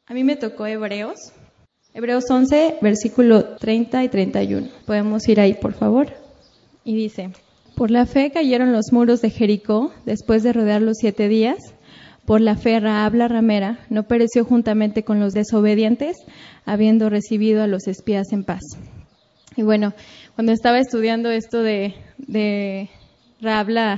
A mí me tocó Hebreos 11, versículo 30 y 31. Podemos ir ahí, por favor. Y dice: por la fe cayeron los muros de Jericó después de rodearlos 7 días. Por la fe Rahab la ramera no pereció juntamente con los desobedientes, habiendo recibido a los espías en paz. Y bueno, cuando estaba estudiando esto de Rahab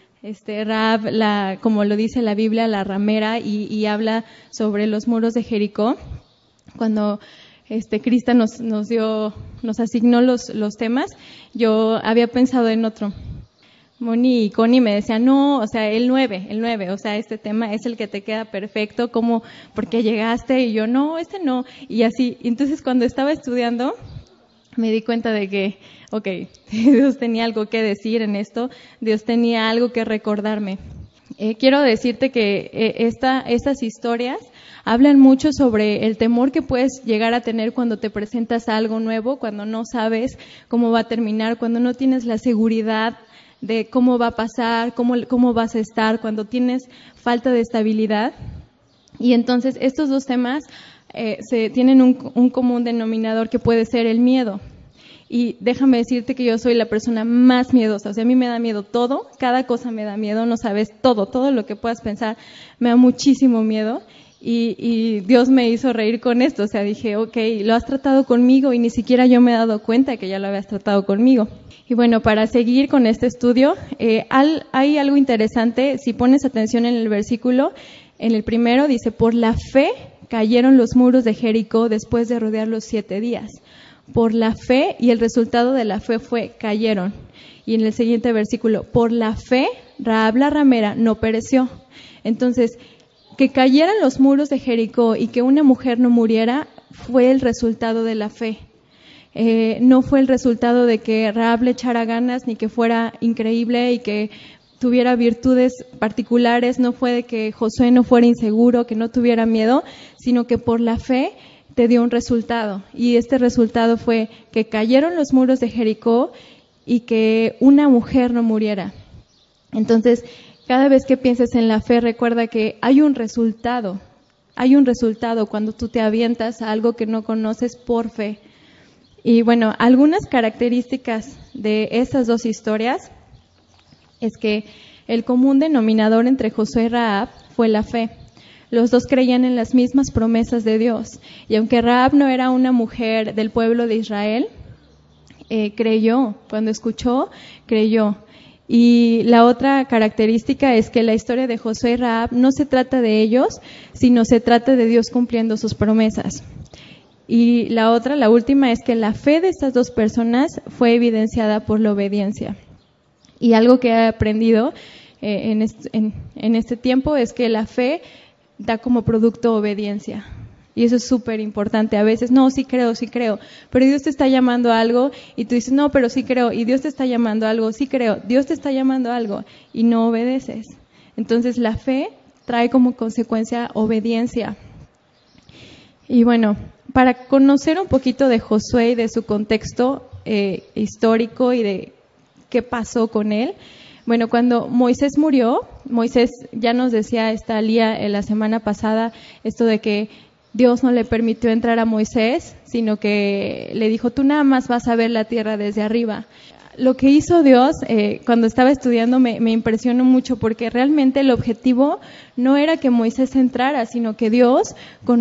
como lo dice la Biblia, la ramera, y habla sobre los muros de Jericó, cuando Krista nos asignó los temas, yo había pensado en otro. Moni y Connie me decían, no, o sea, el 9, o sea, este tema es el que te queda perfecto, ¿cómo? ¿Por qué llegaste? Y yo, no, no, y así. Entonces, cuando estaba estudiando, me di cuenta de que, Dios tenía algo que decir en esto, Dios tenía algo que recordarme. Quiero decirte que estas historias hablan mucho sobre el temor que puedes llegar a tener cuando te presentas a algo nuevo, cuando no sabes cómo va a terminar, cuando no tienes la seguridad de cómo va a pasar, cómo vas a estar, cuando tienes falta de estabilidad. Y entonces estos dos temas tienen un común denominador que puede ser el miedo. Y déjame decirte que yo soy la persona más miedosa. O sea, a mí me da miedo todo, cada cosa me da miedo, no sabes, todo lo que puedas pensar me da muchísimo miedo. Y Dios me hizo reír con esto. O sea, dije, lo has tratado conmigo y ni siquiera yo me he dado cuenta que ya lo habías tratado conmigo. Y bueno, para seguir con este estudio, hay algo interesante. Si pones atención en el versículo, en el primero dice, por la fe cayeron los muros de Jericó después de rodearlos 7 días. Por la fe, y el resultado de la fe fue cayeron. Y en el siguiente versículo, por la fe, Rahab la ramera no pereció. Entonces, que cayeran los muros de Jericó y que una mujer no muriera fue el resultado de la fe. No fue el resultado de que Rahab le echara ganas, ni que fuera increíble y que tuviera virtudes particulares. No fue de que Josué no fuera inseguro, que no tuviera miedo, sino que por la fe te dio un resultado. Y este resultado fue que cayeron los muros de Jericó y que una mujer no muriera. Entonces, cada vez que pienses en la fe, recuerda que hay un resultado cuando tú te avientas a algo que no conoces por fe. Y bueno, algunas características de estas dos historias es que el común denominador entre Josué y Rahab fue la fe. Los dos creían en las mismas promesas de Dios. Y aunque Rahab no era una mujer del pueblo de Israel, creyó. Cuando escuchó, creyó. Y la otra característica es que la historia de Josué y Rahab no se trata de ellos, sino se trata de Dios cumpliendo sus promesas. Y la última, es que la fe de estas dos personas fue evidenciada por la obediencia. Y algo que he aprendido en este tiempo es que la fe da como producto obediencia. Y eso es súper importante. A veces, no, sí creo, pero Dios te está llamando a algo y tú dices, no, pero sí creo, y Dios te está llamando a algo, sí creo, Dios te está llamando a algo y no obedeces. Entonces la fe trae como consecuencia obediencia. Y bueno, para conocer un poquito de Josué y de su contexto histórico y de qué pasó con él. Bueno, cuando Moisés murió, Moisés, ya nos decía esta Lía la semana pasada, esto de que Dios no le permitió entrar a Moisés, sino que le dijo, tú nada más vas a ver la tierra desde arriba. Lo que hizo Dios, cuando estaba estudiando, me impresionó mucho, porque realmente el objetivo no era que Moisés entrara, sino que Dios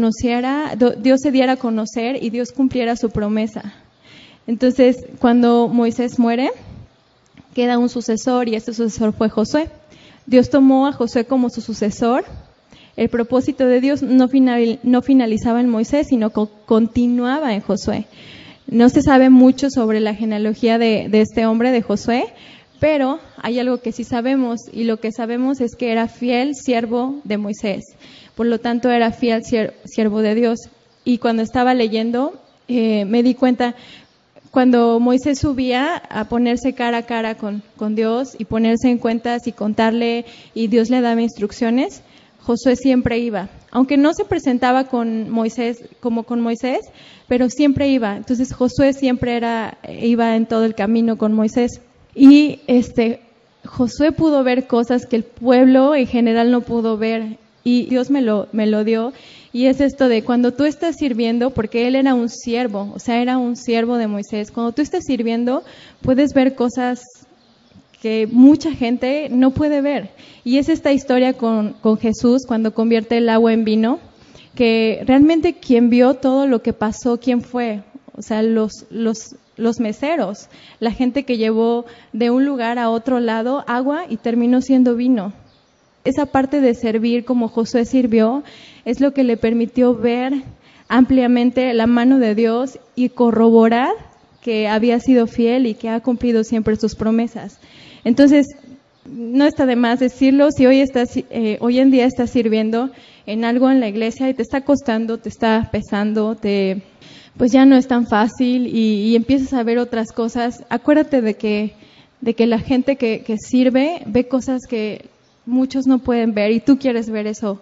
se diera a conocer y Dios cumpliera su promesa. Entonces, cuando Moisés muere, queda un sucesor, y este sucesor fue Josué. Dios tomó a Josué como su sucesor. El propósito de Dios no finalizaba en Moisés, sino que continuaba en Josué. No se sabe mucho sobre la genealogía de este hombre, de Josué, pero hay algo que sí sabemos, y lo que sabemos es que era fiel siervo de Moisés. Por lo tanto, era fiel siervo de Dios. Y cuando estaba leyendo, me di cuenta, cuando Moisés subía a ponerse cara a cara con Dios y ponerse en cuentas y contarle, y Dios le daba instrucciones, Josué siempre iba. Aunque no se presentaba con Moisés, pero siempre iba. Entonces Josué siempre iba en todo el camino con Moisés. Y Josué pudo ver cosas que el pueblo en general no pudo ver. y Dios me lo dio, y es esto de cuando tú estás sirviendo, porque él era un siervo, o sea, era un siervo de Moisés, cuando tú estás sirviendo puedes ver cosas que mucha gente no puede ver, y es esta historia con Jesús cuando convierte el agua en vino, que realmente quien vio todo lo que pasó, ¿quién fue? O sea, los meseros, la gente que llevó de un lugar a otro lado agua y terminó siendo vino. Esa parte de servir como Josué sirvió es lo que le permitió ver ampliamente la mano de Dios y corroborar que había sido fiel y que ha cumplido siempre sus promesas. Entonces, no está de más decirlo, si hoy en día estás sirviendo en algo en la iglesia y te está costando, te está pesando, pues ya no es tan fácil y empiezas a ver otras cosas, acuérdate de que la gente que sirve ve cosas que muchos no pueden ver y tú quieres ver eso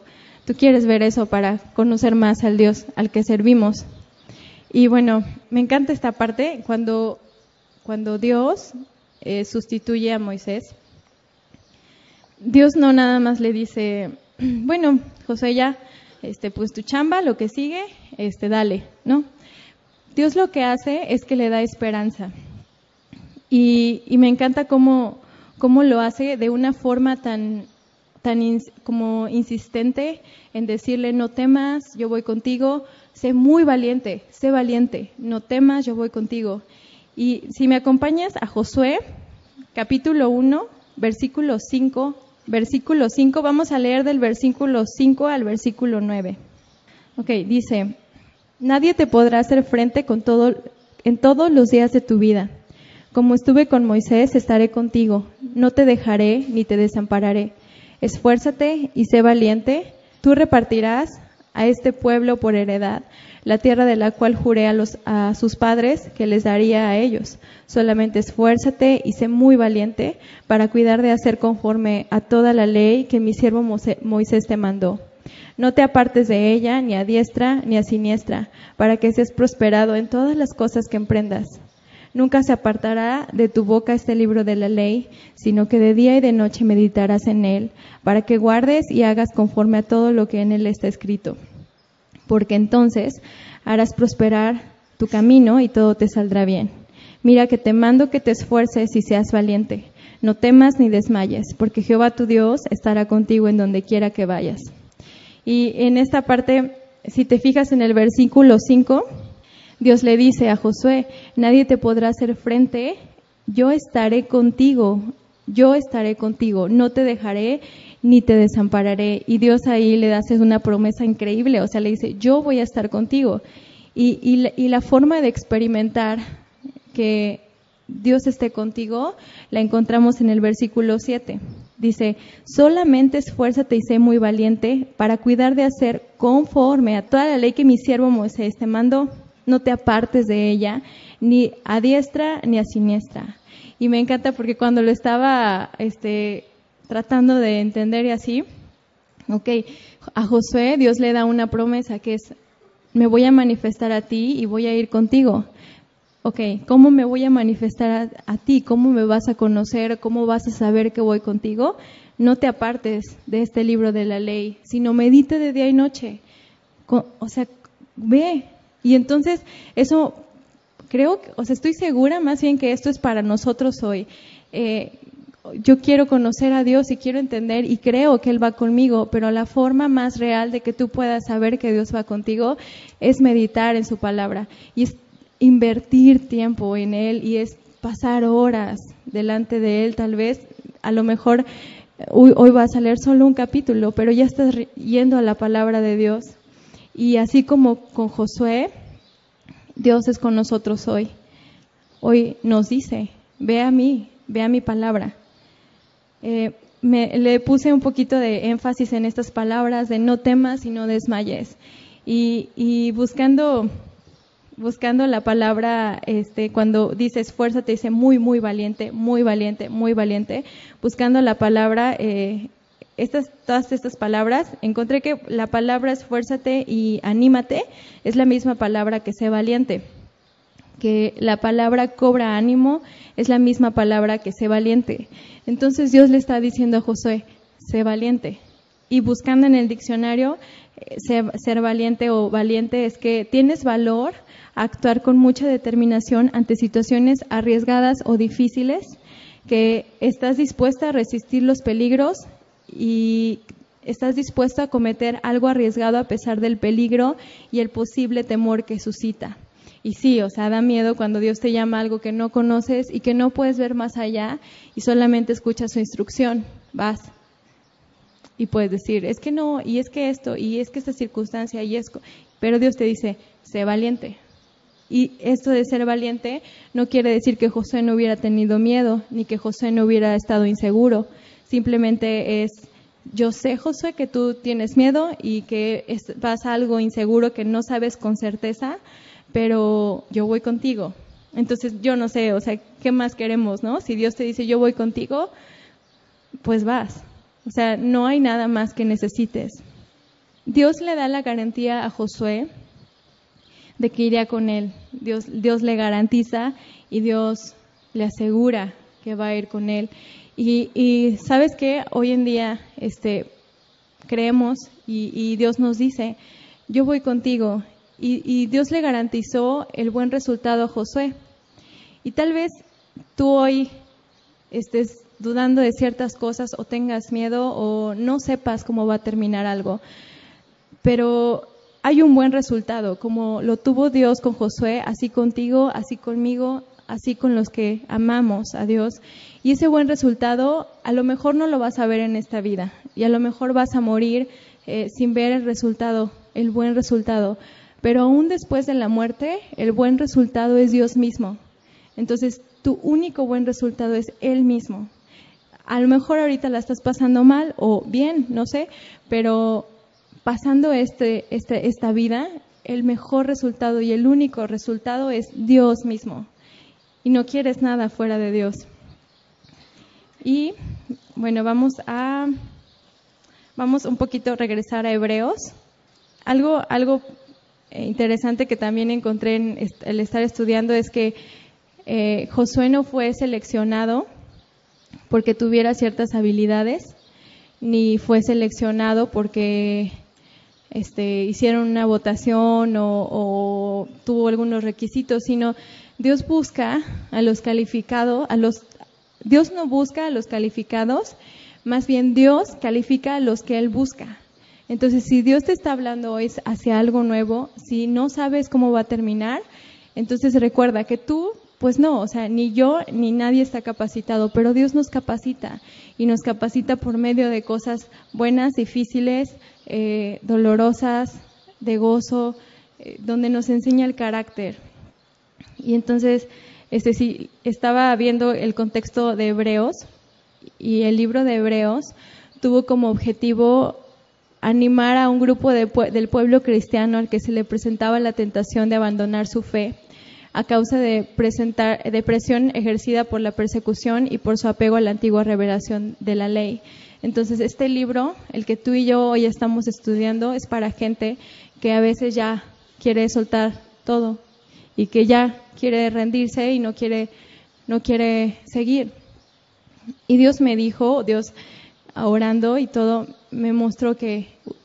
para conocer más al Dios al que servimos. Y bueno, me encanta esta parte cuando Dios sustituye a Moisés. Dios no nada más le dice, bueno, Josué, ya, pues tu chamba, lo que sigue, dale, ¿no? Dios lo que hace es que le da esperanza. Y me encanta cómo lo hace de una forma tan como insistente en decirle, no temas, yo voy contigo, sé valiente, no temas, yo voy contigo. Y si me acompañas a Josué, capítulo 1, versículo 5, vamos a leer del versículo 5 al versículo 9. Ok, dice, nadie te podrá hacer frente en todos los días de tu vida. Como estuve con Moisés, estaré contigo. No te dejaré ni te desampararé. Esfuérzate y sé valiente. Tú repartirás a este pueblo por heredad la tierra de la cual juré a sus padres que les daría a ellos. Solamente esfuérzate y sé muy valiente para cuidar de hacer conforme a toda la ley que mi siervo Moisés te mandó. No te apartes de ella ni a diestra ni a siniestra, para que seas prosperado en todas las cosas que emprendas. Nunca se apartará de tu boca este libro de la ley, sino que de día y de noche meditarás en él, para que guardes y hagas conforme a todo lo que en él está escrito. Porque entonces harás prosperar tu camino y todo te saldrá bien. Mira que te mando que te esfuerces y seas valiente. No temas ni desmayes, porque Jehová tu Dios estará contigo en donde quiera que vayas. Y en esta parte, si te fijas en el versículo 5, Dios le dice a Josué, nadie te podrá hacer frente, yo estaré contigo, no te dejaré ni te desampararé. Y Dios ahí le hace una promesa increíble, o sea, le dice, yo voy a estar contigo. Y la forma de experimentar que Dios esté contigo la encontramos en el versículo 7. Dice, solamente esfuérzate y sé muy valiente para cuidar de hacer conforme a toda la ley que mi siervo Moisés te mandó. No te apartes de ella, ni a diestra ni a siniestra. Y me encanta porque cuando lo estaba tratando de entender y así, a Josué Dios le da una promesa que es, me voy a manifestar a ti y voy a ir contigo. ¿Cómo me voy a manifestar a ti? ¿Cómo me vas a conocer? ¿Cómo vas a saber que voy contigo? No te apartes de este libro de la ley, sino medite de día y noche. Ve. Y entonces, eso creo, estoy segura más bien que esto es para nosotros hoy. Yo quiero conocer a Dios y quiero entender y creo que Él va conmigo, pero la forma más real de que tú puedas saber que Dios va contigo es meditar en su palabra y es invertir tiempo en Él y es pasar horas delante de Él. Tal vez, a lo mejor hoy vas a leer solo un capítulo, pero ya estás yendo a la palabra de Dios. Y así como con Josué, Dios es con nosotros hoy. Hoy nos dice, ve a mi palabra. Le puse un poquito de énfasis en estas palabras de no temas y no desmayes. Y buscando la palabra, cuando dice esfuérzate, dice muy, muy valiente, muy valiente, muy valiente. Buscando la palabra, todas estas palabras, encontré que la palabra esfuérzate y anímate es la misma palabra que sé valiente. Que la palabra cobra ánimo es la misma palabra que sé valiente. Entonces Dios le está diciendo a Josué, sé valiente, y buscando en el diccionario, ser valiente o valiente es que tienes valor a actuar con mucha determinación ante situaciones arriesgadas o difíciles, que estás dispuesta a resistir los peligros y estás dispuesto a cometer algo arriesgado a pesar del peligro y el posible temor que suscita. Y sí, o sea, da miedo cuando Dios te llama a algo que no conoces y que no puedes ver más allá y solamente escuchas su instrucción. Vas. Y puedes decir, es que no, y es que esto, y es que esta circunstancia, y es... Pero Dios te dice, sé valiente. Y esto de ser valiente no quiere decir que Josué no hubiera tenido miedo, ni que Josué no hubiera estado inseguro. Simplemente es, yo sé, Josué, que tú tienes miedo y que vas a algo inseguro que no sabes con certeza, pero yo voy contigo. Entonces, yo no sé, o sea, ¿qué más queremos, no? Si Dios te dice, yo voy contigo, pues vas. O sea, no hay nada más que necesites. Dios le da la garantía a Josué de que iría con él. Dios le garantiza y Dios le asegura que va a ir con él. Y ¿sabes qué? Hoy en día creemos y Dios nos dice, yo voy contigo. Y Dios le garantizó el buen resultado a Josué. Y tal vez tú hoy estés dudando de ciertas cosas o tengas miedo o no sepas cómo va a terminar algo. Pero hay un buen resultado, como lo tuvo Dios con Josué, así contigo, así conmigo, así con los que amamos a Dios. Y ese buen resultado a lo mejor no lo vas a ver en esta vida y a lo mejor vas a morir sin ver el resultado, el buen resultado. Pero aún después de la muerte, el buen resultado es Dios mismo. Entonces, tu único buen resultado es Él mismo. A lo mejor ahorita la estás pasando mal o bien, no sé, pero pasando esta vida, el mejor resultado y el único resultado es Dios mismo. Y no quieres nada fuera de Dios. Y bueno, vamos un poquito a regresar a Hebreos. Algo interesante que también encontré en el estar estudiando es que Josué no fue seleccionado porque tuviera ciertas habilidades, ni fue seleccionado porque hicieron una votación o tuvo algunos requisitos, sino Dios busca a los calificados, Dios no busca a los calificados, más bien Dios califica a los que Él busca. Entonces, si Dios te está hablando hoy hacia algo nuevo, si no sabes cómo va a terminar, entonces recuerda que tú, pues no, o sea, ni yo ni nadie está capacitado, pero Dios nos capacita y nos capacita por medio de cosas buenas, difíciles, dolorosas, de gozo, donde nos enseña el carácter. Y entonces, sí, estaba viendo el contexto de Hebreos y el libro de Hebreos tuvo como objetivo animar a un grupo del pueblo cristiano al que se le presentaba la tentación de abandonar su fe a causa de presión ejercida por la persecución y por su apego a la antigua revelación de la ley. Entonces, este libro, el que tú y yo hoy estamos estudiando, es para gente que a veces ya quiere soltar todo y que ya quiere rendirse y no quiere seguir. Y Dios me dijo, Dios orando y todo, me mostró que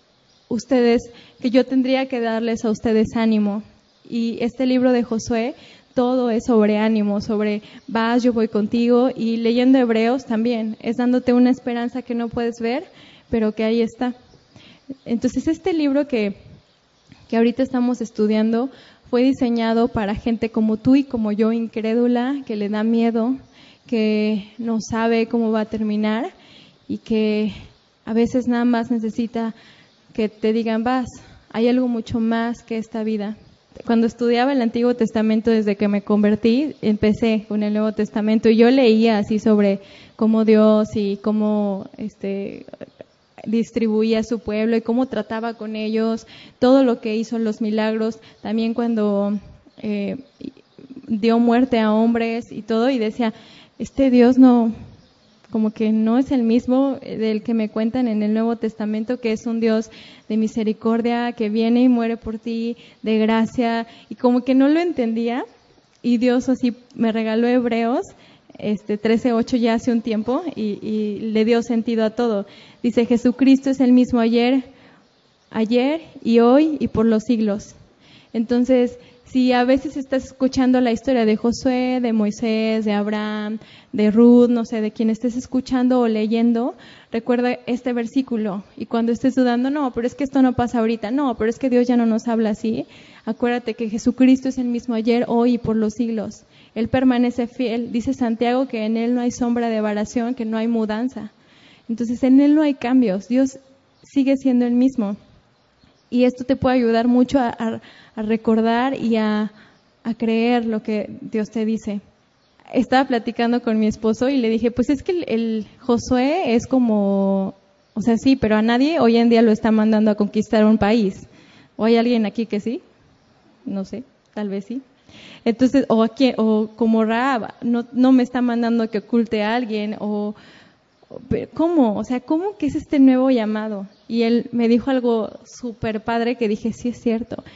yo tendría que darles a ustedes ánimo. Y este libro de Josué, todo es sobre ánimo, sobre vas, yo voy contigo. Y leyendo Hebreos también, es dándote una esperanza que no puedes ver, pero que ahí está. Entonces, este libro que ahorita estamos estudiando fue diseñado para gente como tú y como yo, incrédula, que le da miedo, que no sabe cómo va a terminar y que a veces nada más necesita que te digan, vas, hay algo mucho más que esta vida. Cuando estudiaba el Antiguo Testamento, desde que me convertí, empecé con el Nuevo Testamento y yo leía así sobre cómo Dios y cómo distribuía a su pueblo y cómo trataba con ellos, todo lo que hizo, los milagros, también cuando dio muerte a hombres y todo, y decía, este Dios no, como que no es el mismo del que me cuentan en el Nuevo Testamento, que es un Dios de misericordia, que viene y muere por ti, de gracia, y como que no lo entendía, y Dios así me regaló Hebreos, 13:8 ya hace un tiempo y le dio sentido a todo. Dice, Jesucristo es el mismo ayer y hoy y por los siglos. Entonces, si a veces estás escuchando la historia de Josué, de Moisés, de Abraham, de Ruth, no sé, de quien estés escuchando o leyendo, recuerda este versículo. Y cuando estés dudando, no, pero es que esto no pasa ahorita, no, pero es que Dios ya no nos habla así, acuérdate que Jesucristo es el mismo ayer, hoy y por los siglos. Él permanece fiel. Dice Santiago que en Él no hay sombra de variación, que no hay mudanza. Entonces, en Él no hay cambios. Dios sigue siendo el mismo. Y esto te puede ayudar mucho a recordar y a creer lo que Dios te dice. Estaba platicando con mi esposo y le dije, pues es que el Josué es como, o sea, sí, pero a nadie hoy en día lo está mandando a conquistar un país. ¿O hay alguien aquí que sí? No sé, tal vez sí. Entonces, o como Rahab, no me está mandando a que oculte a alguien, ¿cómo? O sea, ¿cómo que es este nuevo llamado? Y él me dijo algo súper padre que dije, sí es cierto.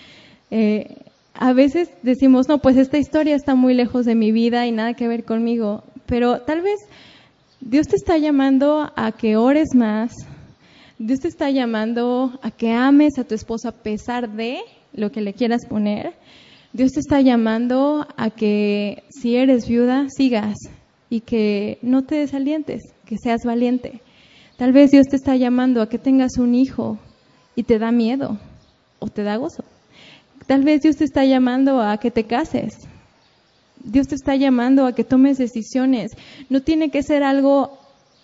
A veces decimos, no, pues esta historia está muy lejos de mi vida y nada que ver conmigo, pero tal vez Dios te está llamando a que ores más, Dios te está llamando a que ames a tu esposo a pesar de lo que le quieras poner. Dios te está llamando a que si eres viuda, sigas y que no te desalientes, que seas valiente. Tal vez Dios te está llamando a que tengas un hijo y te da miedo o te da gozo. Tal vez Dios te está llamando a que te cases. Dios te está llamando a que tomes decisiones. No tiene que ser algo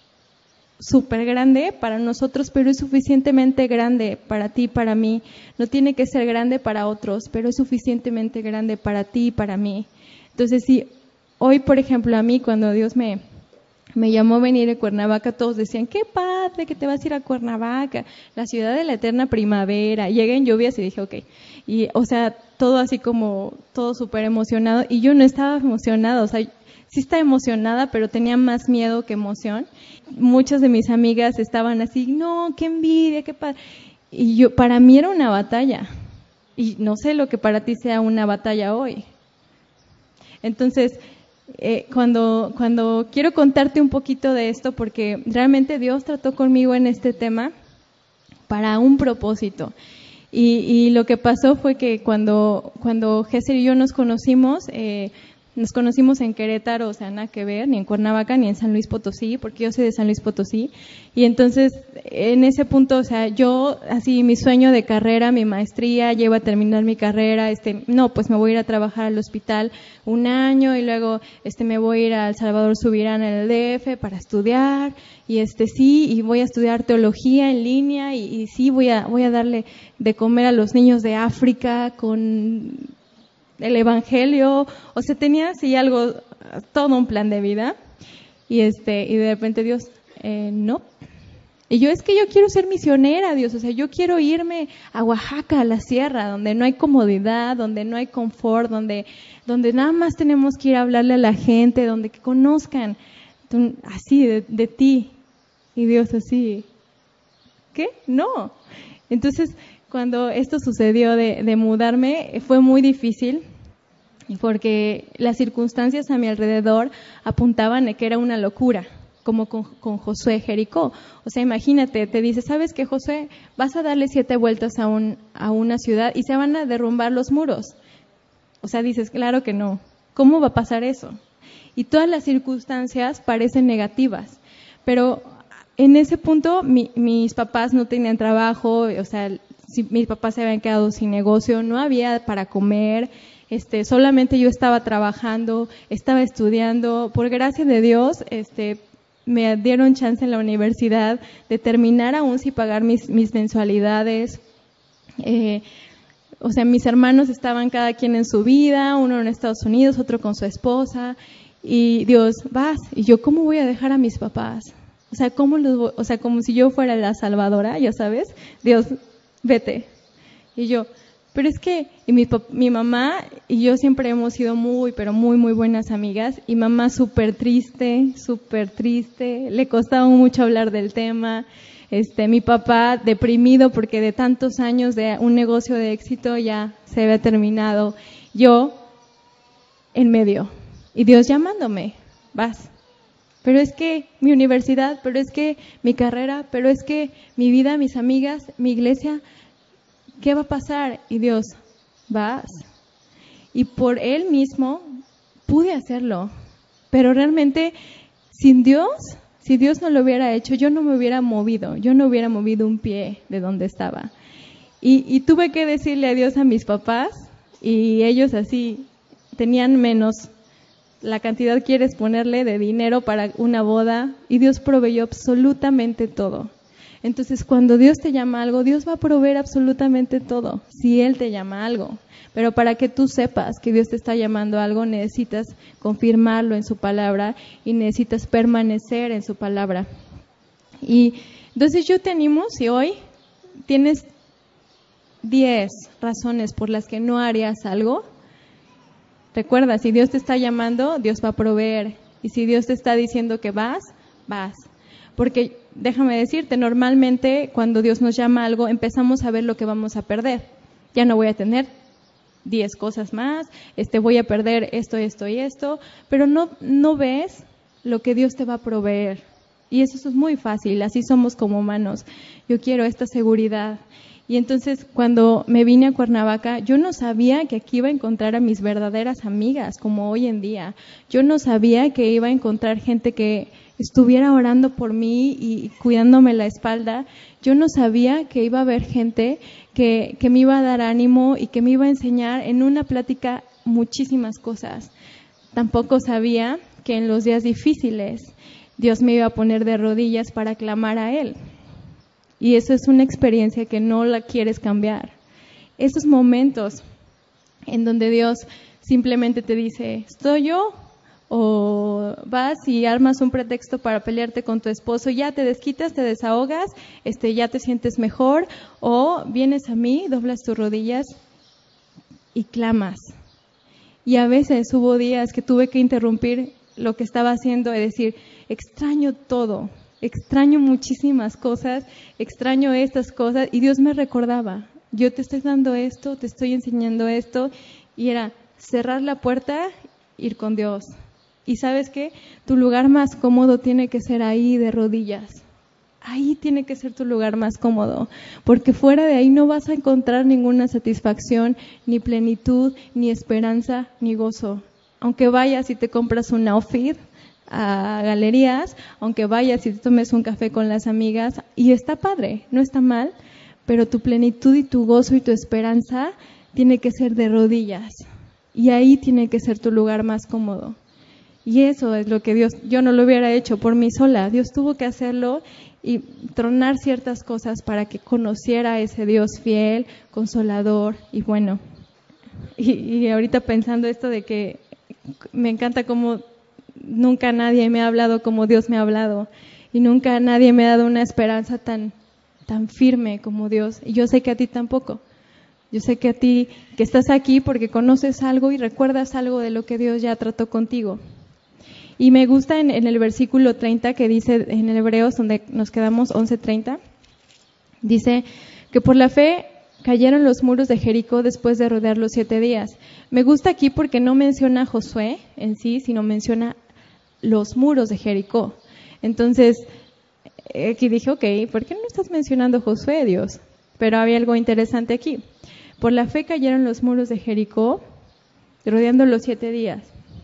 súper grande para nosotros, pero es suficientemente grande para ti y para mí. No tiene que ser grande para otros, pero es suficientemente grande para ti y para mí. Entonces, si hoy, por ejemplo, a mí, cuando Dios me llamó a venir a Cuernavaca, todos decían, qué padre que te vas a ir a Cuernavaca, la ciudad de la eterna primavera. Llega en lluvias y dije, ok. Y, o sea, todo así como, todo súper emocionado. Y yo no estaba emocionada, o sea, sí estaba emocionada, pero tenía más miedo que emoción. Muchas de mis amigas estaban así, no, qué envidia, qué padre. Y para mí era una batalla. Y no sé lo que para ti sea una batalla hoy. Entonces, cuando quiero contarte un poquito de esto, porque realmente Dios trató conmigo en este tema para un propósito. Y lo que pasó fue que cuando Géser y yo nos conocimos en Querétaro, o sea, nada que ver, ni en Cuernavaca, ni en San Luis Potosí, porque yo soy de San Luis Potosí. Y entonces, en ese punto, o sea, yo, así, mi sueño de carrera, mi maestría, ya iba a terminar mi carrera, no, pues me voy a ir a trabajar al hospital un año y luego, me voy a ir a El Salvador Subirán en el DF para estudiar y sí, y voy a estudiar teología en línea y sí, voy a darle de comer a los niños de África con el evangelio, o sea, tenía así algo, todo un plan de vida, y de repente Dios, no. Y yo, es que yo quiero ser misionera, Dios, o sea, yo quiero irme a Oaxaca, a la sierra, donde no hay comodidad, donde no hay confort, donde nada más tenemos que ir a hablarle a la gente, donde que conozcan así de ti. Y Dios así, ¿qué? No. Entonces, cuando esto sucedió de mudarme, fue muy difícil porque las circunstancias a mi alrededor apuntaban a que era una locura, como con Josué Jericó. O sea, imagínate, te dice, ¿sabes qué, Josué? Vas a darle 7 vueltas a una ciudad y se van a derrumbar los muros. O sea, dices, claro que no. ¿Cómo va a pasar eso? Y todas las circunstancias parecen negativas, pero en ese punto mis papás no tenían trabajo, o sea, mis papás se habían quedado sin negocio, no había para comer, solamente yo estaba trabajando, estaba estudiando. Por gracia de Dios, me dieron chance en la universidad de terminar aún sin pagar mis mensualidades. O sea, mis hermanos estaban cada quien en su vida, uno en Estados Unidos, otro con su esposa, y Dios, vas, y yo, ¿cómo voy a dejar a mis papás? O sea, como si yo fuera la salvadora, ya sabes, Dios, vete. Y yo, pero es que, y mi mamá y yo siempre hemos sido muy, pero muy, muy buenas amigas, y mamá súper triste, le costaba mucho hablar del tema, mi papá deprimido porque de tantos años de un negocio de éxito ya se había terminado, yo en medio, y Dios llamándome, vas. pero es que mi universidad, pero es que mi carrera, pero es que mi vida, mis amigas, mi iglesia, ¿qué va a pasar? Y Dios, vas. Y por Él mismo pude hacerlo, pero realmente sin Dios, si Dios no lo hubiera hecho, yo no me hubiera movido, yo no hubiera movido un pie de donde estaba. Y tuve que decirle adiós a mis papás, y ellos así tenían menos la cantidad quieres ponerle de dinero para una boda, y Dios proveyó absolutamente todo. Entonces, cuando Dios te llama a algo, Dios va a proveer absolutamente todo, si Él te llama a algo. Pero para que tú sepas que Dios te está llamando a algo, necesitas confirmarlo en su palabra y necesitas permanecer en su palabra. Y entonces yo te animo, si hoy tienes 10 razones por las que no harías algo, recuerda, si Dios te está llamando, Dios va a proveer. Y si Dios te está diciendo que vas, vas. Porque déjame decirte, normalmente cuando Dios nos llama a algo, empezamos a ver lo que vamos a perder. Ya no voy a tener 10 cosas más, voy a perder esto y esto, pero no ves lo que Dios te va a proveer. Y eso es muy fácil, así somos como humanos. Yo quiero esta seguridad. Y entonces cuando me vine a Cuernavaca, yo no sabía que aquí iba a encontrar a mis verdaderas amigas, como hoy en día. Yo no sabía que iba a encontrar gente que estuviera orando por mí y cuidándome la espalda. Yo no sabía que iba a haber gente que me iba a dar ánimo y que me iba a enseñar en una plática muchísimas cosas. Tampoco sabía que en los días difíciles Dios me iba a poner de rodillas para clamar a Él. Y eso es una experiencia que no la quieres cambiar. Esos momentos en donde Dios simplemente te dice, ¿estoy yo? O vas y armas un pretexto para pelearte con tu esposo, ya te desquitas, te desahogas, ya te sientes mejor, o vienes a mí, doblas tus rodillas y clamas. Y a veces hubo días que tuve que interrumpir lo que estaba haciendo y decir, extraño todo, extraño muchísimas cosas, extraño estas cosas, y Dios me recordaba, yo te estoy dando esto, te estoy enseñando esto, y era cerrar la puerta, ir con Dios. Y ¿sabes qué? Tu lugar más cómodo tiene que ser ahí de rodillas. Ahí tiene que ser tu lugar más cómodo, porque fuera de ahí no vas a encontrar ninguna satisfacción, ni plenitud, ni esperanza, ni gozo. Aunque vayas y te compras un outfit a galerías, aunque vayas y te tomes un café con las amigas, y está padre, no está mal, pero tu plenitud y tu gozo y tu esperanza tiene que ser de rodillas. Y ahí tiene que ser tu lugar más cómodo. Y eso es lo que yo no lo hubiera hecho por mí sola. Dios tuvo que hacerlo y tronar ciertas cosas para que conociera a ese Dios fiel, consolador y bueno. Y ahorita pensando esto de que me encanta cómo nunca nadie me ha hablado como Dios me ha hablado. Y nunca nadie me ha dado una esperanza tan firme como Dios. Y yo sé que a ti tampoco. Yo sé que a ti, que estás aquí porque conoces algo y recuerdas algo de lo que Dios ya trató contigo. Y me gusta en el versículo 30 que dice en el Hebreos, donde nos quedamos, 11:30, dice que por la fe cayeron los muros de Jericó después de rodearlos 7 días. Me gusta aquí porque no menciona a Josué en sí, sino menciona los muros de Jericó. Entonces, aquí dije, ok, ¿por qué no estás mencionando a Josué, Dios? Pero había algo interesante aquí. Por la fe cayeron los muros de Jericó, rodeando los 7 días.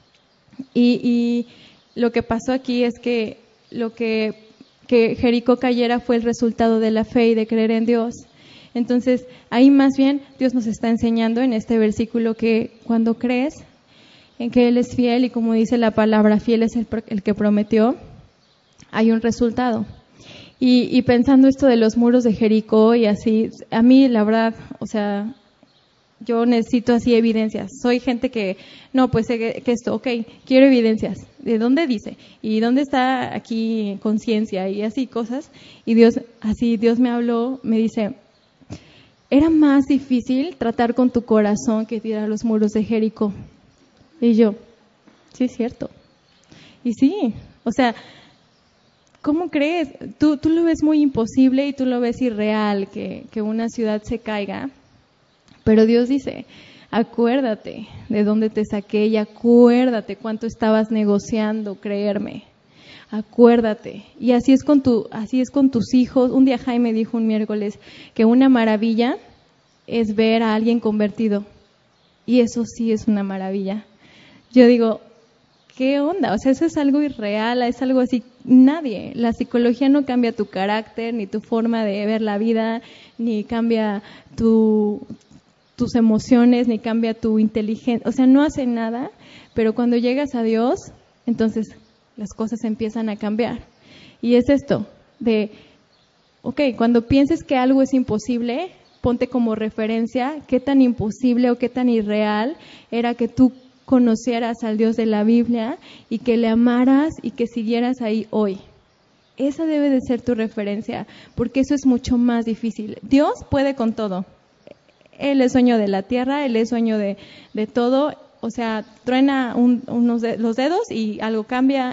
Y lo que pasó aquí es que que Jericó cayera fue el resultado de la fe y de creer en Dios. Entonces, ahí más bien Dios nos está enseñando en este versículo que cuando crees en que Él es fiel y como dice la palabra, fiel es el que prometió, hay un resultado. Y pensando esto de los muros de Jericó y así, a mí la verdad, o sea, yo necesito así evidencias. Soy gente que, no, pues que esto, ok, quiero evidencias. ¿De dónde dice? ¿Y dónde está aquí conciencia? Y así cosas. Y Dios me habló, me dice, era más difícil tratar con tu corazón que tirar los muros de Jericó. Y yo, sí es cierto. Y sí, o sea, ¿cómo crees? Tú lo ves muy imposible y tú lo ves irreal que una ciudad se caiga. Pero Dios dice, acuérdate de dónde te saqué y acuérdate cuánto estabas negociando creerme. acuérdate. Y así es con tus hijos. Un día Jaime dijo un miércoles que una maravilla es ver a alguien convertido. Y eso sí es una maravilla. Yo digo, ¿qué onda? O sea, eso es algo irreal, es algo así. Nadie. La psicología no cambia tu carácter, ni tu forma de ver la vida, ni cambia tus emociones, ni cambia tu inteligencia. O sea, no hace nada, pero cuando llegas a Dios, entonces las cosas empiezan a cambiar. Y es esto, de, cuando pienses que algo es imposible, ponte como referencia qué tan imposible o qué tan irreal era que tú conocieras al Dios de la Biblia y que le amaras y que siguieras ahí hoy. Esa debe de ser tu referencia, porque eso es mucho más difícil. Dios puede con todo. Él es dueño de la tierra, Él es dueño de todo. O sea, truena los dedos y algo cambia.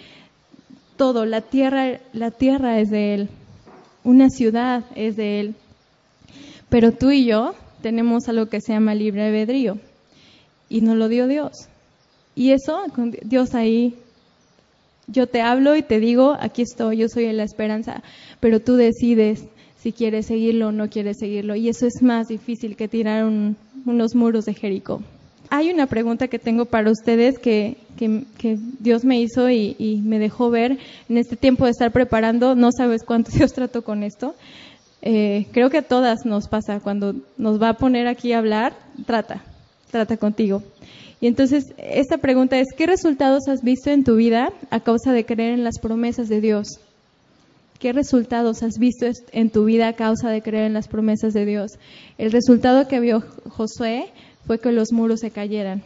Todo, la tierra es de Él. Una ciudad es de Él. Pero tú y yo tenemos algo que se llama libre albedrío. Y nos lo dio Dios. Y eso, con Dios ahí, yo te hablo y te digo, aquí estoy, yo soy la esperanza. Pero tú decides si quieres seguirlo o no quieres seguirlo. Y eso es más difícil que tirar unos muros de Jericó. Hay una pregunta que tengo para ustedes que Dios me hizo y me dejó ver en este tiempo de estar preparando. No sabes cuánto Dios trató con esto. Creo que a todas nos pasa. Cuando nos va a poner aquí a hablar, trata contigo. Y entonces, esta pregunta es, ¿qué resultados has visto en tu vida a causa de creer en las promesas de Dios? ¿Qué resultados has visto en tu vida a causa de creer en las promesas de Dios? El resultado que vio Josué fue que los muros se cayeran.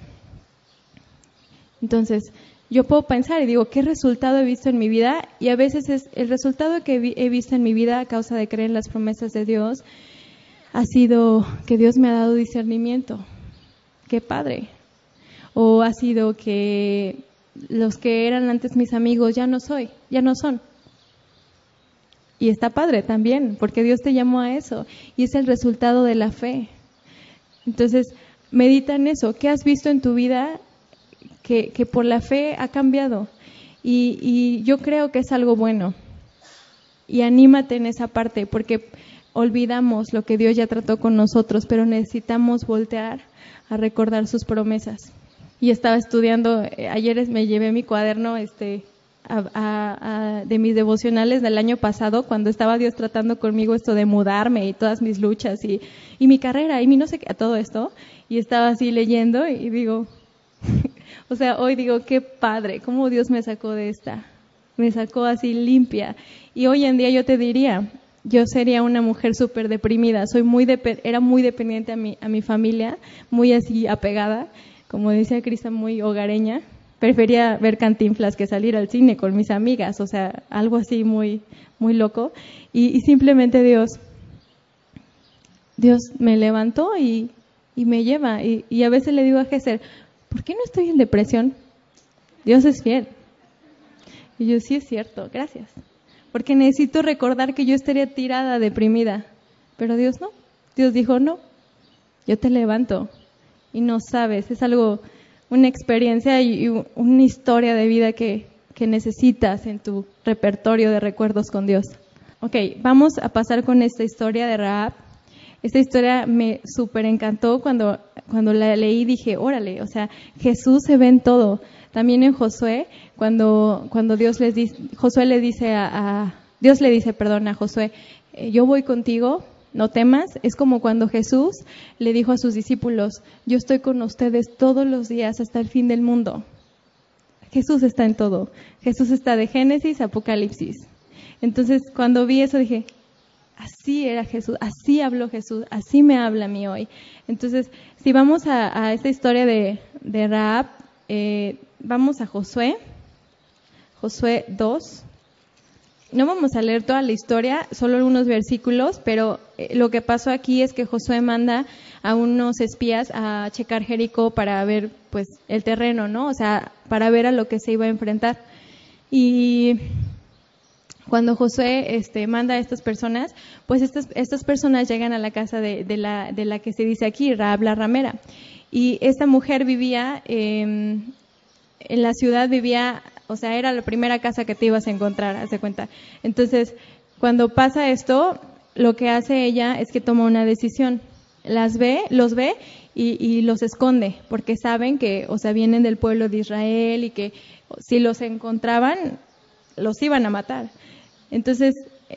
Entonces, yo puedo pensar y digo, ¿qué resultado he visto en mi vida? Y a veces es el resultado que he visto en mi vida a causa de creer en las promesas de Dios ha sido que Dios me ha dado discernimiento. ¡Qué padre! O ha sido que los que eran antes mis amigos ya no son. Y está padre también, porque Dios te llamó a eso. Y es el resultado de la fe. Entonces, medita en eso. ¿Qué has visto en tu vida que por la fe ha cambiado? Y yo creo que es algo bueno. Y anímate en esa parte, porque olvidamos lo que Dios ya trató con nosotros, pero necesitamos voltear a recordar sus promesas. Y estaba estudiando, ayer me llevé mi cuaderno de mis devocionales del año pasado, cuando estaba Dios tratando conmigo esto de mudarme y todas mis luchas y mi carrera y mi no sé qué, todo esto, y estaba así leyendo y digo, o sea, hoy digo, qué padre, cómo Dios me sacó de esta, me sacó así limpia. Y hoy en día yo te diría, yo sería una mujer súper deprimida, era muy dependiente a mi familia, muy así apegada, como decía Crista, muy hogareña. Prefería ver Cantinflas que salir al cine con mis amigas, o sea, algo así muy, muy loco. Y simplemente Dios me levantó y me lleva. Y a veces le digo a Géser, ¿por qué no estoy en depresión? Dios es fiel. Y yo, sí es cierto, gracias. Porque necesito recordar que yo estaría tirada, deprimida. Pero Dios no. Dios dijo, no, yo te levanto. Y no sabes, es algo, una experiencia y una historia de vida que necesitas en tu repertorio de recuerdos con Dios. Ok, vamos a pasar con esta historia de Rahab. Esta historia me súper encantó cuando la leí, dije, órale, o sea, Jesús se ve en todo. También en Josué, cuando Dios le dice a Josué, yo voy contigo, no temas. Es como cuando Jesús le dijo a sus discípulos, yo estoy con ustedes todos los días hasta el fin del mundo. Jesús está en todo. Jesús está de Génesis a Apocalipsis. Entonces, cuando vi eso dije, así era Jesús, así habló Jesús, así me habla a mí hoy. Entonces, si vamos a esta historia de Rahab, vamos a Josué 2. No vamos a leer toda la historia, solo algunos versículos, pero lo que pasó aquí es que Josué manda a unos espías a checar Jericó para ver pues el terreno, ¿no? O sea, para ver a lo que se iba a enfrentar. Y cuando Josué manda a estas personas, pues estas personas llegan a la casa de la que se dice aquí, Rahab la ramera. Y esta mujer vivía en la ciudad, O sea, era la primera casa que te ibas a encontrar, haz de cuenta. Entonces, cuando pasa esto, lo que hace ella es que toma una decisión. Los ve y los esconde, porque saben que, o sea, vienen del pueblo de Israel y que si los encontraban, los iban a matar. Entonces,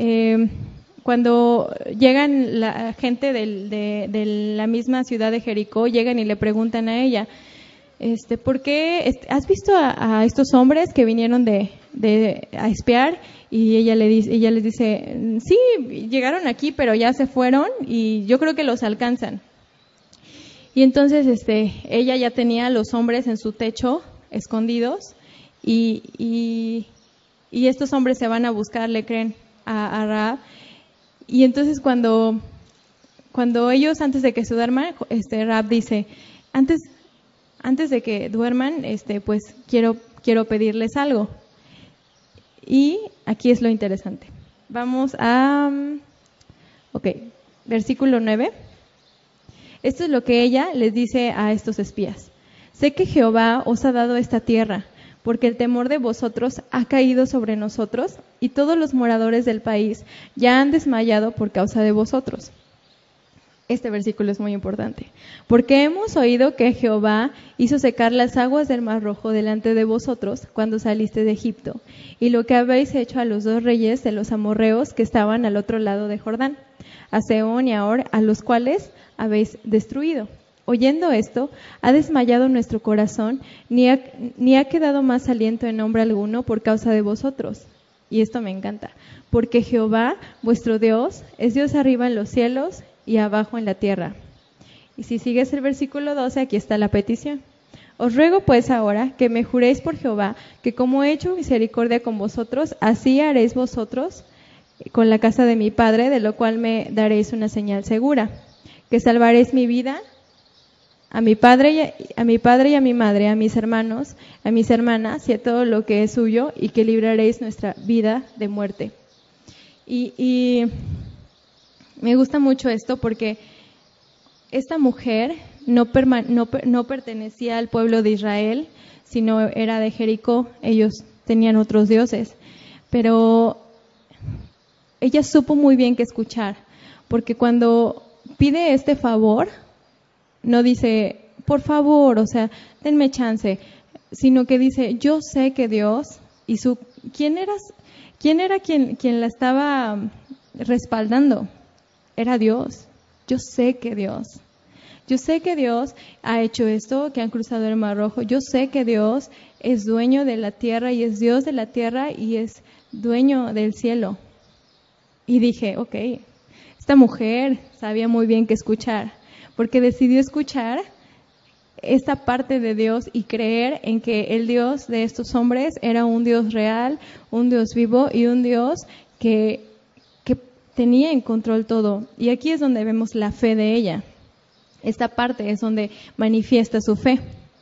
cuando llegan la gente de la misma ciudad de Jericó, llegan y le preguntan a ella, ¿por qué has visto a estos hombres que vinieron a espiar? Y ella les dice, sí, llegaron aquí, pero ya se fueron y yo creo que los alcanzan. Y entonces ella ya tenía a los hombres en su techo escondidos y estos hombres se van a buscar, le creen a Rahab. Y entonces cuando ellos, antes de que se duerman, Rahab dice, antes de que duerman, pues quiero pedirles algo. Y aquí es lo interesante. Vamos a, versículo 9. Esto es lo que ella les dice a estos espías. Sé que Jehová os ha dado esta tierra, porque el temor de vosotros ha caído sobre nosotros, y todos los moradores del país ya han desmayado por causa de vosotros. Este versículo es muy importante. Porque hemos oído que Jehová hizo secar las aguas del Mar Rojo delante de vosotros cuando saliste de Egipto, y lo que habéis hecho a los 2 reyes de los amorreos que estaban al otro lado de Jordán, a Sehón y a Or, a los cuales habéis destruido. Oyendo esto, ha desmayado nuestro corazón, ni ha quedado más aliento en hombre alguno por causa de vosotros. Y esto me encanta. Porque Jehová, vuestro Dios, es Dios arriba en los cielos y abajo en la tierra. Y si sigues el versículo 12, aquí está la petición. Os ruego pues ahora que me juréis por Jehová, que como he hecho misericordia con vosotros, así haréis vosotros con la casa de mi padre, de lo cual me daréis una señal segura, que salvaréis mi vida, a mi padre y a mi madre, a mis hermanos, a mis hermanas y a todo lo que es suyo, y que libraréis nuestra vida de muerte. Y me gusta mucho esto porque esta mujer no pertenecía al pueblo de Israel, sino era de Jericó. Ellos tenían otros dioses, pero ella supo muy bien qué escuchar, porque cuando pide este favor, no dice, por favor, o sea, denme chance, sino que dice, yo sé que Dios y ¿quién era quien la estaba respaldando? Era Dios. Yo sé que Dios ha hecho esto, que han cruzado el Mar Rojo. Yo sé que Dios es dueño de la tierra y es Dios de la tierra y es dueño del cielo. Y dije, esta mujer sabía muy bien qué escuchar, porque decidió escuchar esta parte de Dios y creer en que el Dios de estos hombres era un Dios real, un Dios vivo y un Dios que tenía en control todo. Y aquí es donde vemos la fe de ella. Esta parte es donde manifiesta su fe.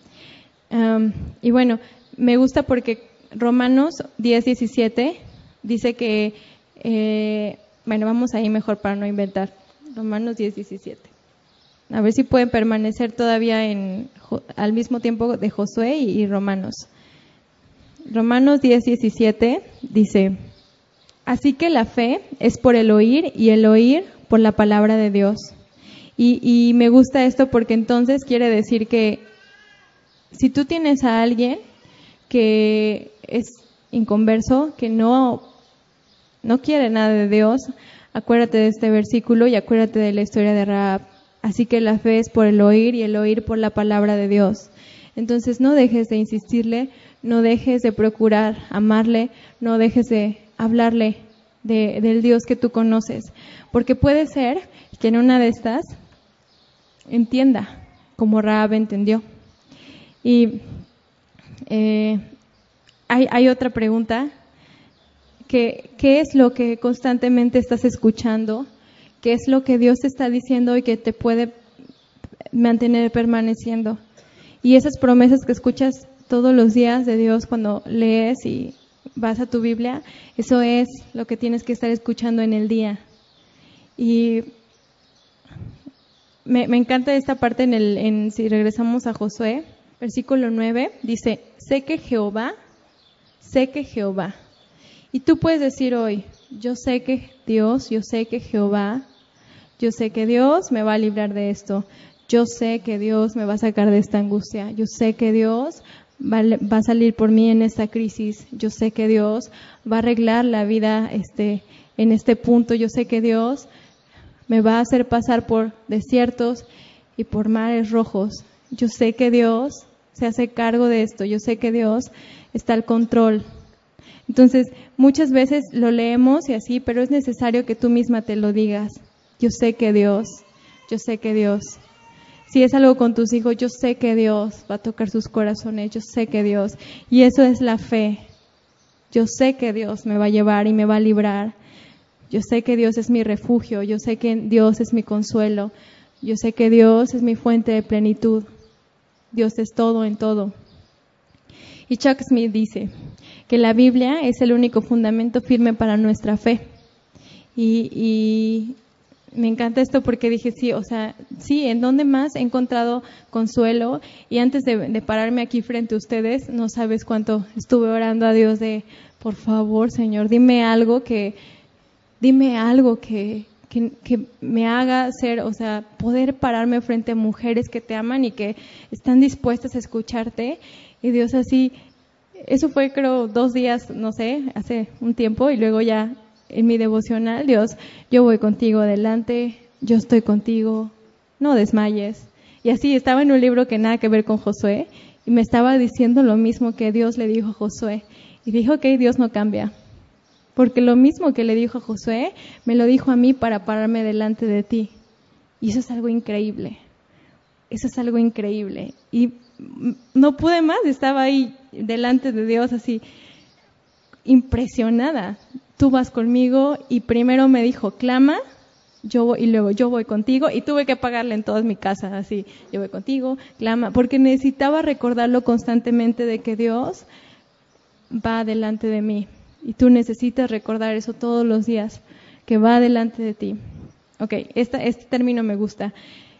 Y bueno, me gusta porque Romanos 10:17 dice que, vamos ahí mejor para no inventar. Romanos 10:17. A ver si pueden permanecer todavía al mismo tiempo de Josué y Romanos. Romanos 10:17 dice, así que la fe es por el oír y el oír por la palabra de Dios. Y me gusta esto porque entonces quiere decir que si tú tienes a alguien que es inconverso, que no quiere nada de Dios, acuérdate de este versículo y acuérdate de la historia de Rahab. Así que la fe es por el oír y el oír por la palabra de Dios. Entonces no dejes de insistirle, no dejes de procurar amarle, no dejes de hablarle del Dios que tú conoces. Porque puede ser que en una de estas entienda como Rahab entendió. Y hay otra pregunta. ¿Qué es lo que constantemente estás escuchando? ¿Qué es lo que Dios te está diciendo y que te puede mantener permaneciendo? Y esas promesas que escuchas todos los días de Dios cuando lees y vas a tu Biblia, eso es lo que tienes que estar escuchando en el día. Y me encanta esta parte si regresamos a Josué, versículo 9, dice, sé que Jehová sé que Jehová. Y tú puedes decir hoy, yo sé que Dios, yo sé que Jehová, yo sé que Dios me va a librar de esto. Yo sé que Dios me va a sacar de esta angustia. Yo sé que Dios va a salir por mí en esta crisis. Yo sé que Dios va a arreglar la vida en este punto. Yo sé que Dios me va a hacer pasar por desiertos y por mares rojos. Yo sé que Dios se hace cargo de esto. Yo sé que Dios está al control. Entonces, muchas veces lo leemos y así, pero es necesario que tú misma te lo digas. Yo sé que Dios, yo sé que Dios. Si es algo con tus hijos, yo sé que Dios va a tocar sus corazones, yo sé que Dios. Y eso es la fe. Yo sé que Dios me va a llevar y me va a librar. Yo sé que Dios es mi refugio, yo sé que Dios es mi consuelo, yo sé que Dios es mi fuente de plenitud. Dios es todo en todo. Y Chuck Smith dice que la Biblia es el único fundamento firme para nuestra fe. Y me encanta esto porque dije, sí, ¿en dónde más he encontrado consuelo? Y antes de pararme aquí frente a ustedes, no sabes cuánto estuve orando a Dios de, por favor, Señor, dime algo que me haga ser, poder pararme frente a mujeres que te aman y que están dispuestas a escucharte. Y Dios así, eso fue creo 2 días, no sé, hace un tiempo, y luego ya en mi devocional, Dios, yo voy contigo adelante, yo estoy contigo, no desmayes. Y así estaba en un libro que nada que ver con Josué, y me estaba diciendo lo mismo que Dios le dijo a Josué. Y dijo, ok, Dios no cambia. Porque lo mismo que le dijo a Josué, me lo dijo a mí para pararme delante de ti. Y eso es algo increíble. Eso es algo increíble. Y no pude más, estaba ahí delante de Dios así, impresionada. Tú vas conmigo, y primero me dijo, clama, y luego yo voy contigo, y tuve que pagarle en toda mi casa, así, yo voy contigo, clama, porque necesitaba recordarlo constantemente de que Dios va delante de mí. Y tú necesitas recordar eso todos los días, que va delante de ti. Ok, este término me gusta.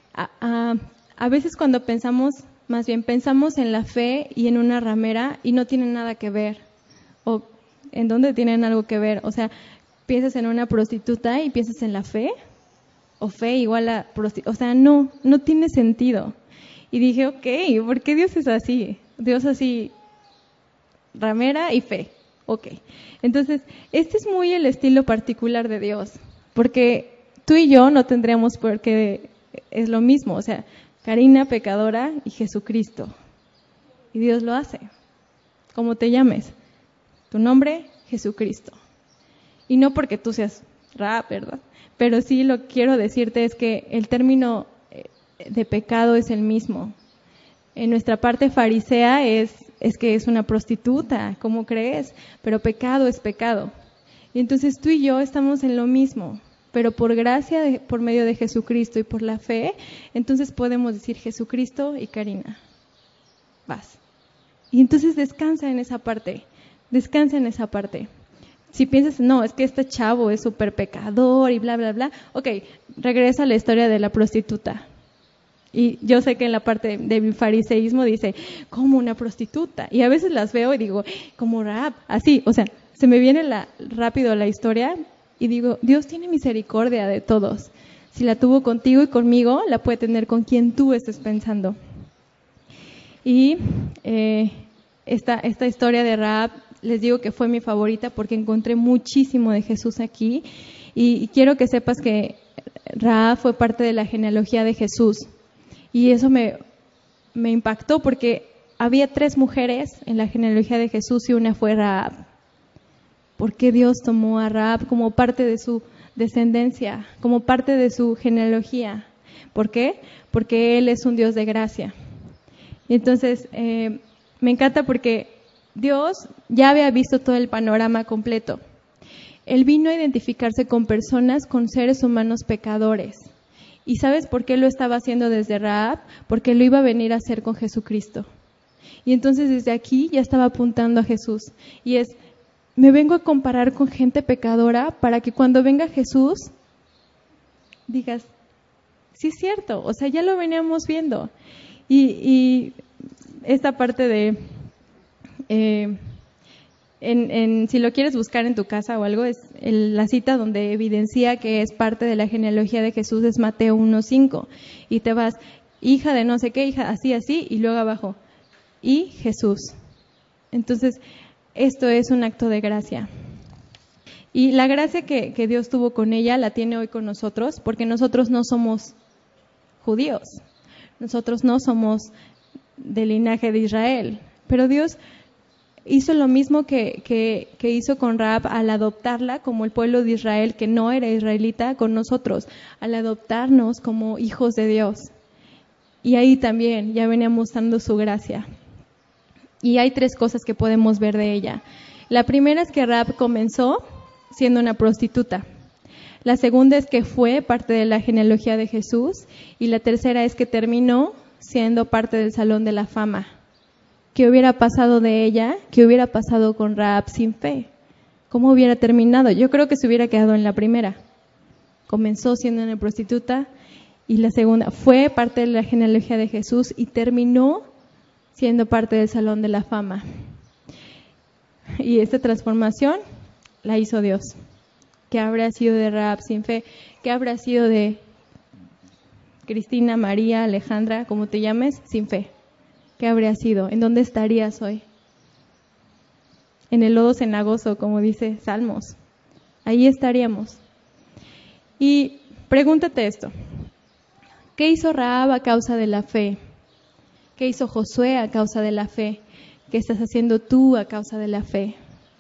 A veces cuando pensamos en la fe y en una ramera y no tienen nada que ver. ¿O en dónde tienen algo que ver? O sea, piensas en una prostituta y piensas en la fe. O fe igual a prostituta. O sea, no tiene sentido. Y dije, ok, ¿por qué Dios es así? Dios así, ramera y fe. Ok, entonces, este es muy el estilo particular de Dios, porque tú y yo no tendríamos por qué, es lo mismo, o sea, Karina pecadora y Jesucristo, y Dios lo hace, como te llames, tu nombre, Jesucristo, y no porque tú seas Ra, ¿verdad? Pero sí lo que quiero decirte es que el término de pecado es el mismo. En nuestra parte farisea es que es una prostituta, ¿cómo crees? Pero pecado es pecado. Y entonces tú y yo estamos en lo mismo, pero por gracia, por medio de Jesucristo y por la fe, entonces podemos decir Jesucristo y Karina, vas. Y entonces descansa en esa parte. Si piensas, no, es que este chavo es súper pecador y bla, bla, bla, ok, regresa a la historia de la prostituta. Y yo sé que en la parte de mi fariseísmo dice, ¿cómo una prostituta? Y a veces las veo y digo, como Rahab, así, o sea, se me viene rápido la historia y digo, Dios tiene misericordia de todos. Si la tuvo contigo y conmigo, la puede tener con quien tú estés pensando. Y esta historia de Rahab, les digo que fue mi favorita porque encontré muchísimo de Jesús aquí. Y quiero que sepas que Rahab fue parte de la genealogía de Jesús. Y eso me impactó porque había 3 mujeres en la genealogía de Jesús y una fue Rahab. ¿Por qué Dios tomó a Rahab como parte de su descendencia, como parte de su genealogía? ¿Por qué? Porque Él es un Dios de gracia. Y entonces, me encanta porque Dios ya había visto todo el panorama completo. Él vino a identificarse con personas, con seres humanos pecadores. ¿Y sabes por qué lo estaba haciendo desde Rahab? Porque lo iba a venir a hacer con Jesucristo. Y entonces desde aquí ya estaba apuntando a Jesús. Y me vengo a comparar con gente pecadora para que cuando venga Jesús digas, sí es cierto, o sea, ya lo veníamos viendo. Y esta parte de si lo quieres buscar en tu casa o algo, es la cita donde evidencia que es parte de la genealogía de Jesús, es Mateo 1:5. Y te vas, hija de no sé qué, hija, así, y luego abajo, y Jesús. Entonces, esto es un acto de gracia. Y la gracia que Dios tuvo con ella la tiene hoy con nosotros, porque nosotros no somos judíos, nosotros no somos del linaje de Israel, pero Dios hizo lo mismo que hizo con Rahab al adoptarla como el pueblo de Israel, que no era israelita, con nosotros, al adoptarnos como hijos de Dios. Y ahí también ya venía mostrando su gracia. Y hay 3 cosas que podemos ver de ella. La primera es que Rahab comenzó siendo una prostituta. La segunda es que fue parte de la genealogía de Jesús. Y la tercera es que terminó siendo parte del Salón de la Fama. ¿Qué hubiera pasado de ella? ¿Qué hubiera pasado con Rahab sin fe? ¿Cómo hubiera terminado? Yo creo que se hubiera quedado en la primera. Comenzó siendo una prostituta y la segunda fue parte de la genealogía de Jesús y terminó siendo parte del Salón de la Fama. Y esta transformación la hizo Dios. ¿Qué habrá sido de Rahab sin fe? ¿Qué habrá sido de Cristina, María, Alejandra, como te llames, sin fe? ¿Qué habría sido? ¿En dónde estarías hoy? En el lodo cenagoso, como dice Salmos. Ahí estaríamos. Y pregúntate esto. ¿Qué hizo Rahab a causa de la fe? ¿Qué hizo Josué a causa de la fe? ¿Qué estás haciendo tú a causa de la fe?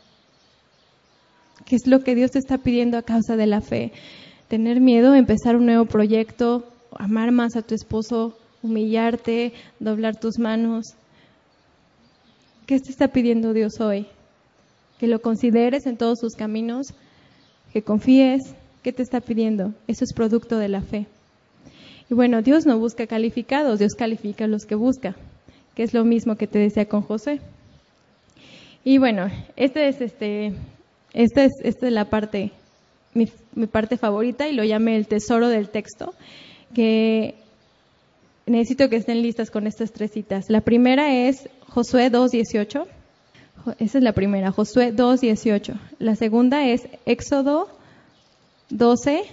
¿Qué es lo que Dios te está pidiendo a causa de la fe? ¿Tener miedo, empezar un nuevo proyecto, amar más a tu esposo, humillarte, doblar tus manos? ¿Qué te está pidiendo Dios hoy? Que lo consideres en todos sus caminos, que confíes. ¿Qué te está pidiendo? Eso es producto de la fe. Y bueno, Dios no busca calificados, Dios califica a los que busca, que es lo mismo que te decía con José. Y bueno, esta es la parte, mi parte favorita, y lo llamé el tesoro del texto, que necesito que estén listas con estas 3 citas. La primera es Josué 2:18. Esa es la primera, Josué 2:18. La segunda es Éxodo 12,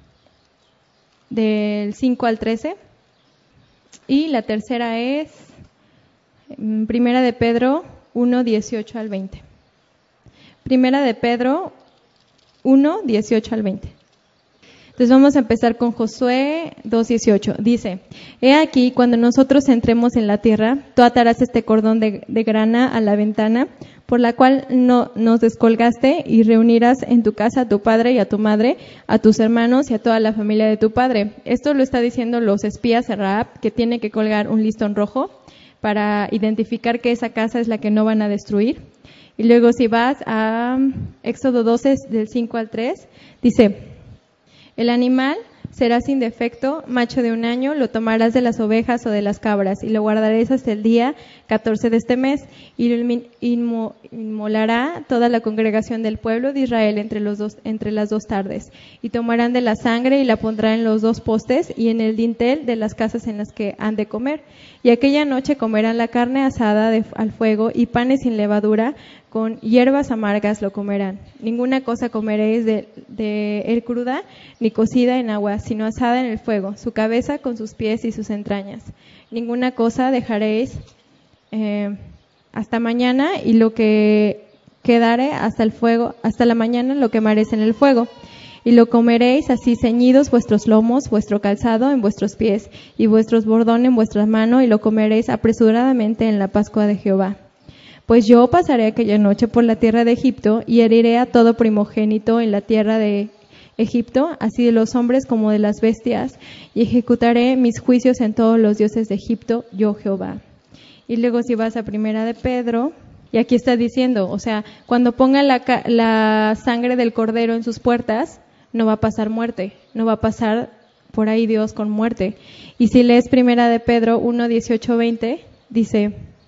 del 5 al 13. Y la tercera es Primera de Pedro 1:18 al 20. Primera de Pedro 1:18 al 20. Entonces vamos a empezar con Josué 2:18. Dice, he aquí, cuando nosotros entremos en la tierra, tú atarás este cordón de grana a la ventana, por la cual no nos descolgaste, y reunirás en tu casa a tu padre y a tu madre, a tus hermanos y a toda la familia de tu padre. Esto lo está diciendo los espías a Rahab, que tiene que colgar un listón rojo para identificar que esa casa es la que no van a destruir. Y luego si vas a Éxodo 12, del 5 al 3, dice, el animal será sin defecto, macho de 1 año, lo tomarás de las ovejas o de las cabras y lo guardarás hasta el día 14 de este mes y lo inmolará toda la congregación del pueblo de Israel entre las 2 tardes. Y tomarán de la sangre y la pondrán en los 2 postes y en el dintel de las casas en las que han de comer. Y aquella noche comerán la carne asada al fuego y panes sin levadura, con hierbas amargas lo comerán. Ninguna cosa comeréis de él cruda, ni cocida en agua, sino asada en el fuego, su cabeza con sus pies y sus entrañas. Ninguna cosa dejaréis hasta mañana, y lo que quedare hasta la mañana lo quemaréis en el fuego. Y lo comeréis así ceñidos vuestros lomos, vuestro calzado en vuestros pies, y vuestros bordones en vuestras manos, y lo comeréis apresuradamente en la Pascua de Jehová. Pues yo pasaré aquella noche por la tierra de Egipto, y heriré a todo primogénito en la tierra de Egipto, así de los hombres como de las bestias, y ejecutaré mis juicios en todos los dioses de Egipto, yo Jehová. Y luego si vas a Primera de Pedro, y aquí está diciendo, o sea, cuando pongan la sangre del cordero en sus puertas, no va a pasar muerte, no va a pasar por ahí Dios con muerte. Y si lees Primera de Pedro 1:18-20, dice,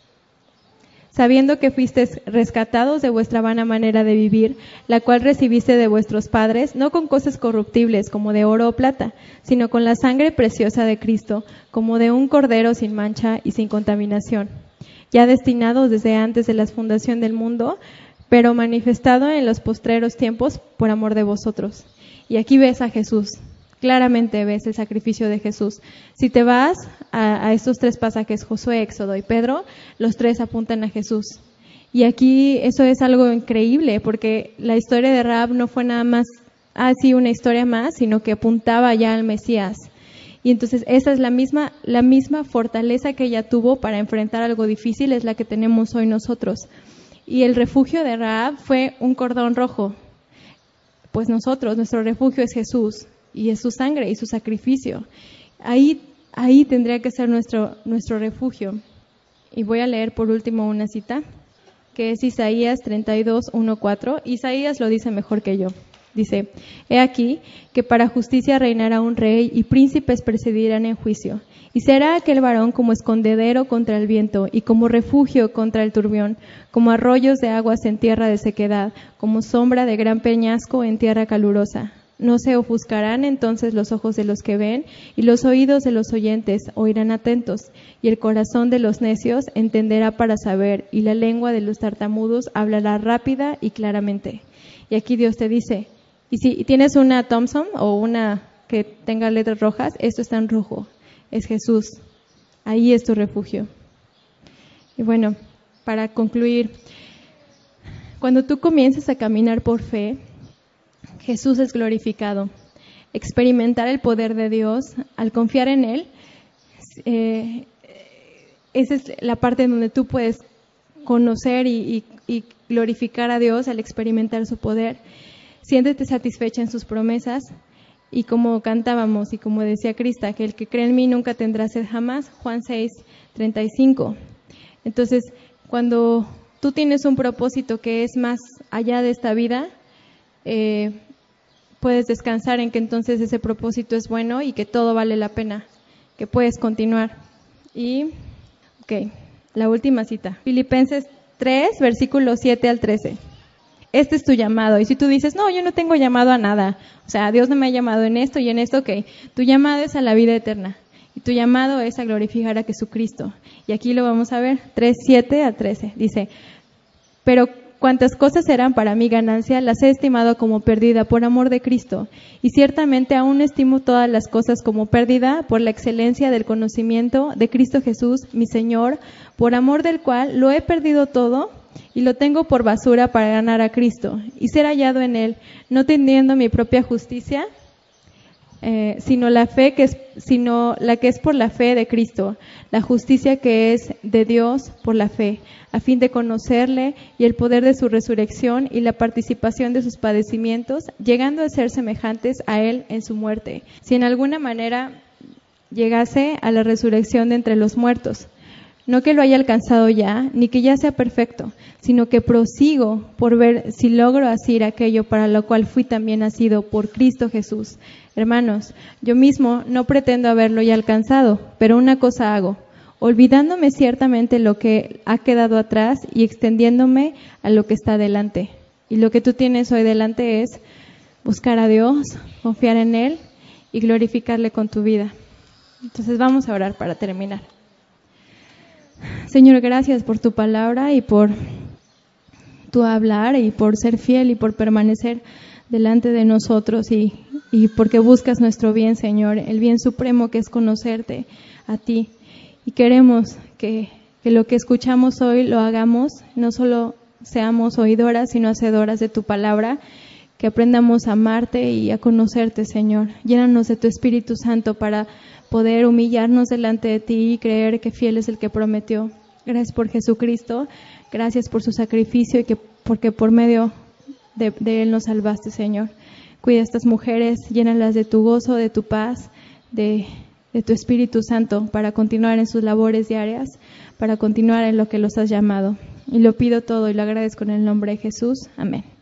sabiendo que fuisteis rescatados de vuestra vana manera de vivir, la cual recibiste de vuestros padres, no con cosas corruptibles como de oro o plata, sino con la sangre preciosa de Cristo, como de un cordero sin mancha y sin contaminación, ya destinados desde antes de la fundación del mundo, pero manifestado en los postreros tiempos por amor de vosotros. Y aquí ves a Jesús, claramente ves el sacrificio de Jesús. Si te vas a estos 3 pasajes, Josué, Éxodo y Pedro, los 3 apuntan a Jesús. Y aquí eso es algo increíble, porque la historia de Rahab no fue nada más, una historia más, sino que apuntaba ya al Mesías. Y entonces esa es la misma fortaleza que ella tuvo para enfrentar algo difícil, es la que tenemos hoy nosotros. Y el refugio de Rahab fue un cordón rojo. Pues nuestro refugio es Jesús, y es su sangre y su sacrificio. Ahí tendría que ser nuestro refugio. Y voy a leer por último una cita, que es Isaías 32, 1-4. Isaías lo dice mejor que yo. Dice: He aquí que para justicia reinará un rey y príncipes presidirán en juicio. Y será aquel varón como escondedero contra el viento y como refugio contra el turbión, como arroyos de aguas en tierra de sequedad, como sombra de gran peñasco en tierra calurosa. No se ofuscarán entonces los ojos de los que ven, y los oídos de los oyentes oirán atentos, y el corazón de los necios entenderá para saber, y la lengua de los tartamudos hablará rápida y claramente. Y aquí Dios te dice, y si tienes una Thompson o una que tenga letras rojas, esto está en rojo, es Jesús, ahí es tu refugio. Y bueno, para concluir, cuando tú comienzas a caminar por fe, Jesús es glorificado. Experimentar el poder de Dios al confiar en Él, esa es la parte en donde tú puedes conocer y glorificar a Dios al experimentar su poder. Siéntete satisfecha en sus promesas, y como cantábamos y como decía Crista, que el que cree en mí nunca tendrá sed jamás, Juan 6:35. Entonces, cuando tú tienes un propósito que es más allá de esta vida, puedes descansar en que entonces ese propósito es bueno y que todo vale la pena, que puedes continuar. Y, la última cita, Filipenses 3, versículos 7-13. Este es tu llamado. Y si tú dices, no, yo no tengo llamado a nada, o sea, Dios no me ha llamado en esto y en esto, tu llamado es a la vida eterna. Y tu llamado es a glorificar a Jesucristo. Y aquí lo vamos a ver, 3, 7-13. Dice, pero cuantas cosas eran para mí ganancia, las he estimado como pérdida por amor de Cristo. Y ciertamente aún estimo todas las cosas como pérdida por la excelencia del conocimiento de Cristo Jesús, mi Señor, por amor del cual lo he perdido todo y lo tengo por basura para ganar a Cristo y ser hallado en Él, no teniendo mi propia justicia, sino la que es por la fe de Cristo, la justicia que es de Dios por la fe, a fin de conocerle y el poder de su resurrección y la participación de sus padecimientos, llegando a ser semejantes a Él en su muerte, si en alguna manera llegase a la resurrección de entre los muertos. No que lo haya alcanzado ya, ni que ya sea perfecto, sino que prosigo por ver si logro asir aquello para lo cual fui también nacido por Cristo Jesús. Hermanos, yo mismo no pretendo haberlo ya alcanzado, pero una cosa hago, olvidándome ciertamente lo que ha quedado atrás y extendiéndome a lo que está delante. Y lo que tú tienes hoy delante es buscar a Dios, confiar en Él y glorificarle con tu vida. Entonces vamos a orar para terminar. Señor, gracias por tu palabra y por tu hablar y por ser fiel y por permanecer delante de nosotros y porque buscas nuestro bien, Señor, el bien supremo que es conocerte a ti. Y queremos que lo que escuchamos hoy lo hagamos, no solo seamos oidoras, sino hacedoras de tu palabra, que aprendamos a amarte y a conocerte, Señor. Llénanos de tu Espíritu Santo para poder humillarnos delante de ti y creer que fiel es el que prometió. Gracias por Jesucristo, gracias por su sacrificio y porque por medio de Él nos salvaste, Señor. Cuida a estas mujeres, llénalas de tu gozo, de tu paz, de tu Espíritu Santo para continuar en sus labores diarias, para continuar en lo que los has llamado. Y lo pido todo y lo agradezco en el nombre de Jesús. Amén.